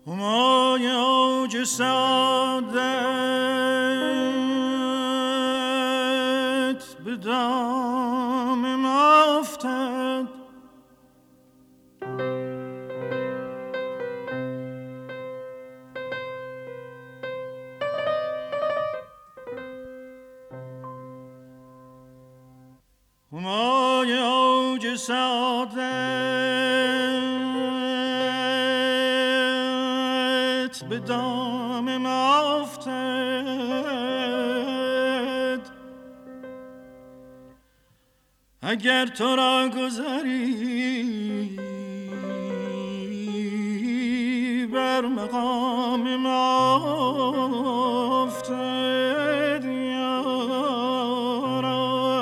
همای اوج سعادت به دام ما افتد. همای اوج سعادت به دام ما افتد. اگر تو را گذری بر مقام ما افتد یارا.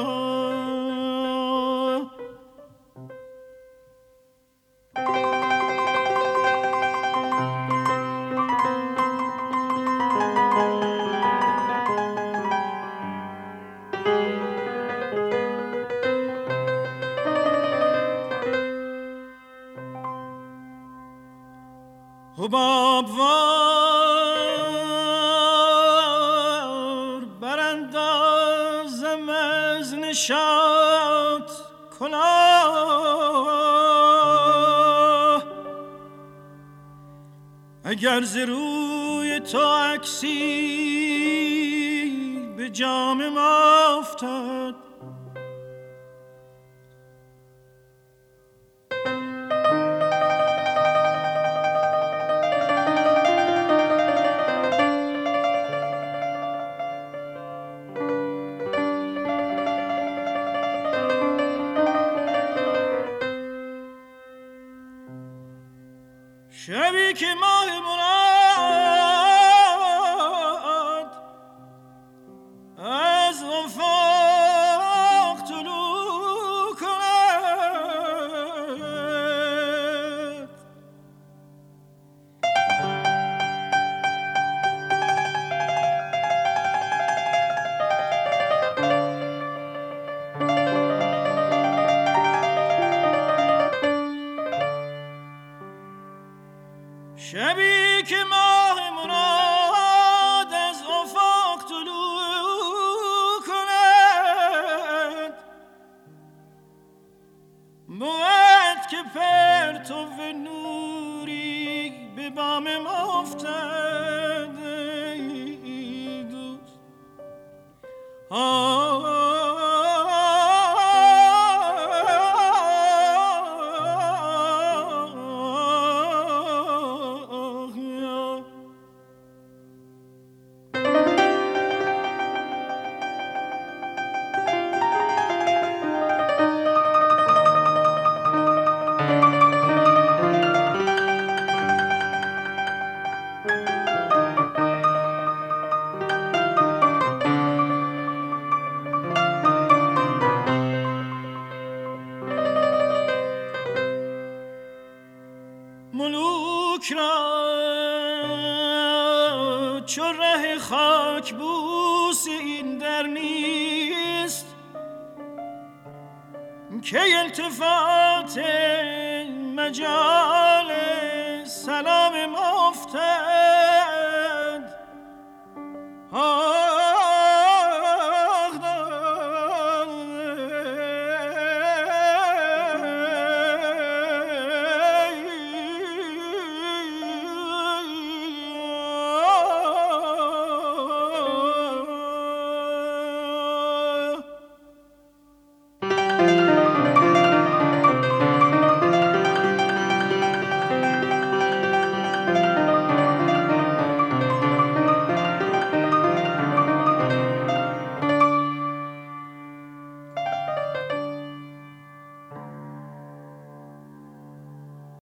حباب وار براندازم از نشاط کلاه. اگر ز روی تو عکسی به جام ما افتد. شبی که ماه مراد از افق طلوع کند. شبی که ماه مراد از افق طلوع کند. بود که پرتو نوری به بام ما افتد ای دوست. ملوک را چو ره خاک بوس این در نیست که التفات مجال سلام ما